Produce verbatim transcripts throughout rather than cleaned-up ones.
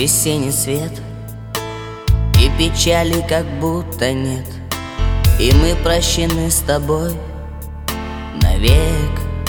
весенний свет, и печали как будто нет, и мы прощены с тобой навек.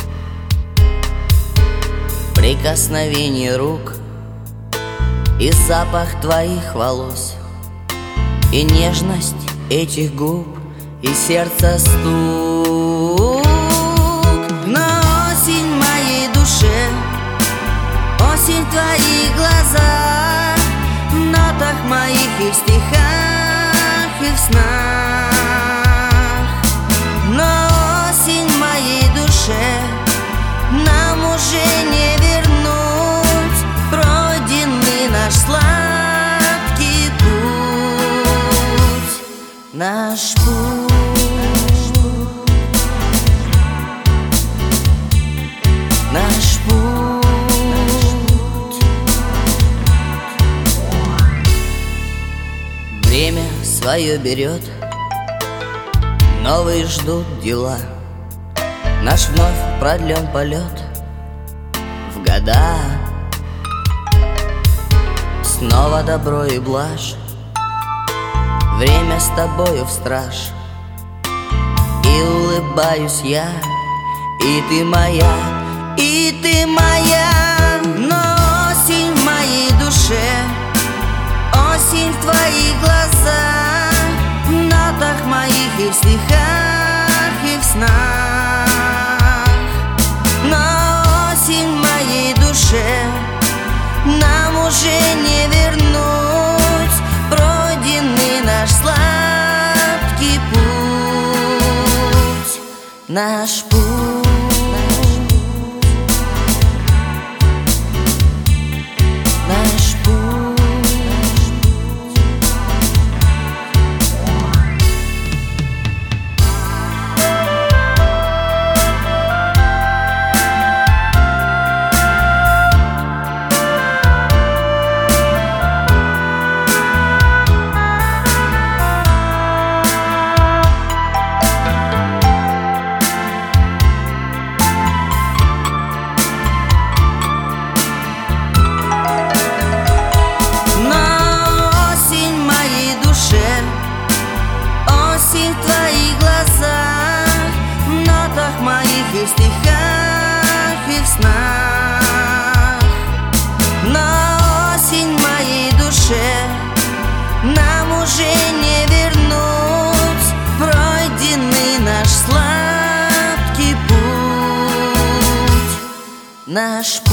Прикосновение рук и запах твоих волос, и нежность этих губ, и сердце стук. Но осень в моей душе, осень в твоих глазах, в нотах моих и в стихах, и в снах. Но осень в моей душе, нам уже не вернуть пройденный наш сладкий путь. Наш путь, наш путь. Время свое берет, новые ждут дела. Наш вновь продлен полет в года. Снова добро и блажь, время с тобою в страж. И улыбаюсь я, и ты моя, и ты моя. Но осень в моей душе, осень в твоих глазах, в нотах моих и в стихах, и в снах. Но осень в моей душе, нам уже не вернуть пройденный наш сладкий путь. Наш путь, наш путь. Осень в твоих глазах, в нотах моих и в стихах, и в снах. Но осень в моей душе, нам уже не вернуть пройденный наш сладкий путь. Наш